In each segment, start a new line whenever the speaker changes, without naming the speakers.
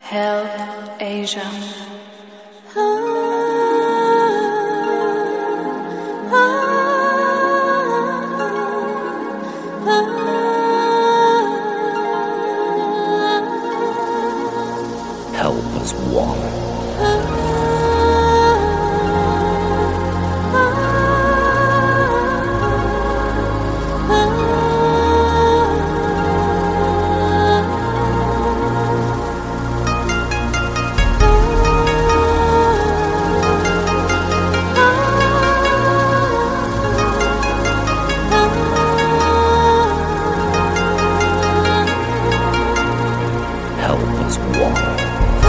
Help Asia.
Help us one. Help us one.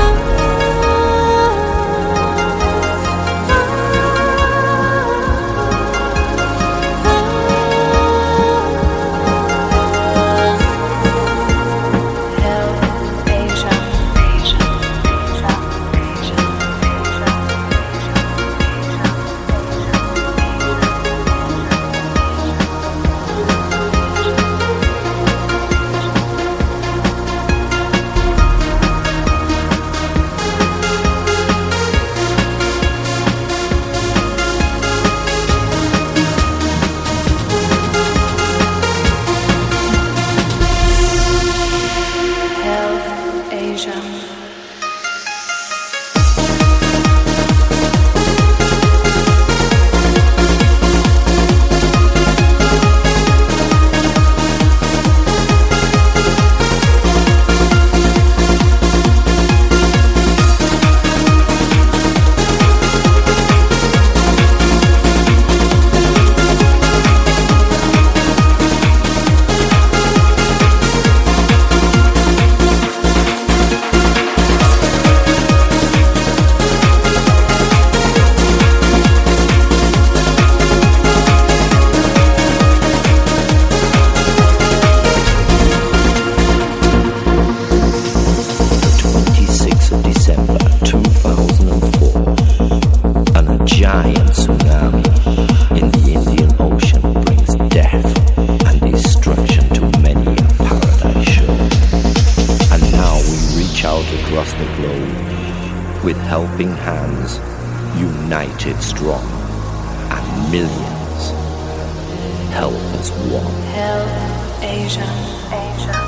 Giant tsunami in the Indian Ocean brings death and destruction to many a paradise shore. And now we reach out across the globe with helping hands, united strong, and millions. Help us one.
Help Asia. Asia.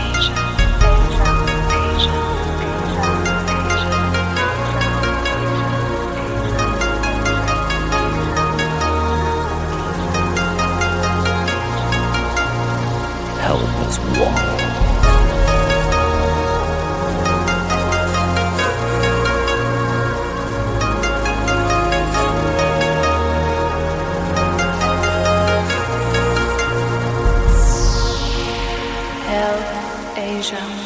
Help us one.
Help Asia.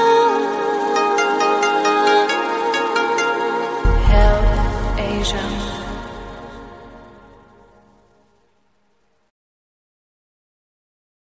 Help Asia.